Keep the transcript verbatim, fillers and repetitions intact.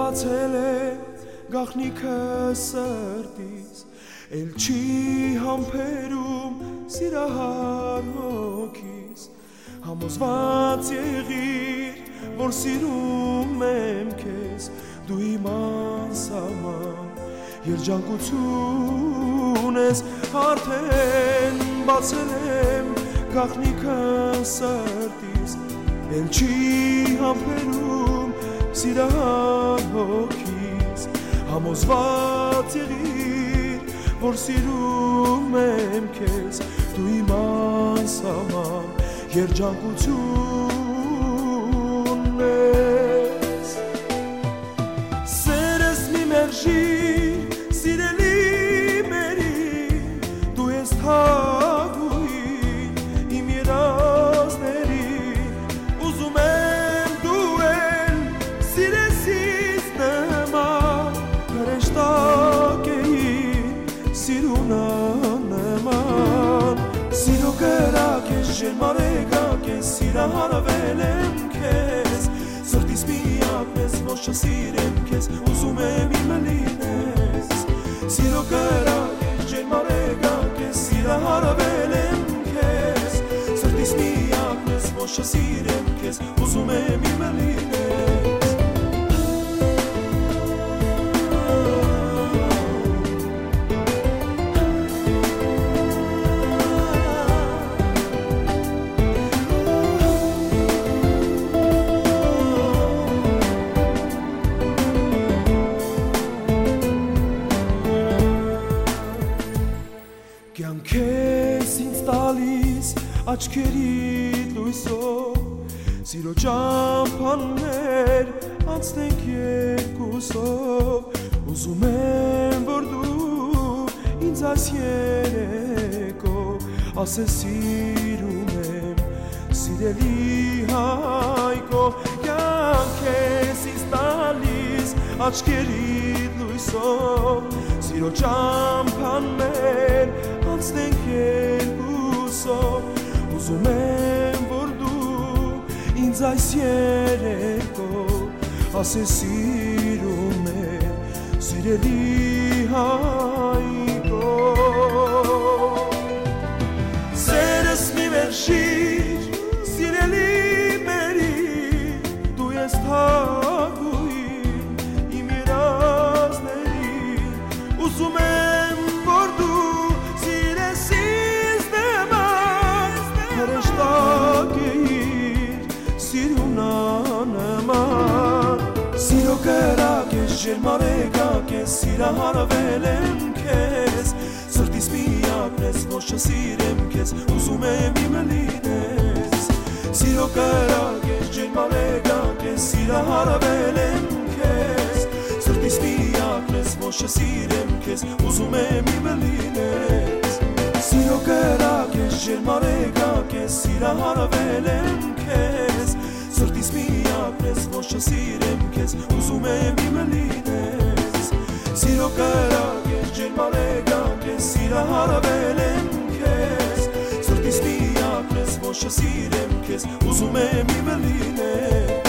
բացել է գաղտնիքը սրտիս, էլ չի համբերում սիրահար հոգիս, համոզված եղիր, որ սիրում եմ քեզ, դու իմ անսահման երջանկություն ես, արդեն բացել եմ գաղտնիքը սրտիս, էլ չի համբերում սիրահար հոգիս, համոզված եղիր, որ սիրում եմ քեզ, դու իմ անսահման երջանկություն ես։ Սերս մի մերժիր, սիրելի մերի, դու ես թագուհին իմ երազների, ուզում եմ դու էլ սիրեսից նման, հրեշտակ էին սիրունան նման, սիրո կրակ ես, ջերմարեկակ ես, սիրահարվել եմ քեզ, սրտիս միակն ես, ոչ չսիրեմ քեզ, ուզում եմ իմը լինես, սիրո կրակ ես, ջերմարեկակ ես, սիրահարվել եմ քեզ, սրտիս միակն ես, ոչ չսիրեմ քեզ, ուզում եմ իմը լինես։ Կյանքես ինձ տալիս աչքերիդ լույսով, սիրո ճամփաներ անցնենք երկուսով, ուզում եմ, որ դու ինձ այս երեկո ասես սիրում եմ, սիրելի Հայկո, կյանքես ինձ տալիս աչքերիդ լույսով, սիրո ճամփաներ անցնենք երկուսով, ուզում եմ, որ դու ինձ այս երեկո ասես սիրում եմ, սիրելի Հայկո։ Սերս մի մերժիր, սիրելի մերի, դու ես թագուհին իմ երազների, ուզում եմ, որ դու սիրեսից նման, հրեշտակ էիր սիրունան նման, սիրո կրակ ես, ջերմարեկակ ես, սիրահարվել եմ քեզ, սրտիս միակն ես, ոչ չսիրեմ քեզ, ուզում եմ իմը լինես, սիրո կրակ ես, ջերմարեկակ ես, սիրահարվել եմ քեզ, սրտիս միակն ես, ոչ չսիրեմ քեզ, ուզում եմ իմը լինես, սիրո կրակ ես, ջերմարեկակ ես, սիրահարվել եմ քեզ, սրտիս միակն ես, ոչ չսիրեմ քեզ, ուզում եմ իմը լինես, սիրո կրակ ես, ջերմարեկակ ես, սիրահարվել եմ քեզ, սրտիս միակն ես, ոչ չսիրեմ քեզ, ուզում եմ իմը լինես։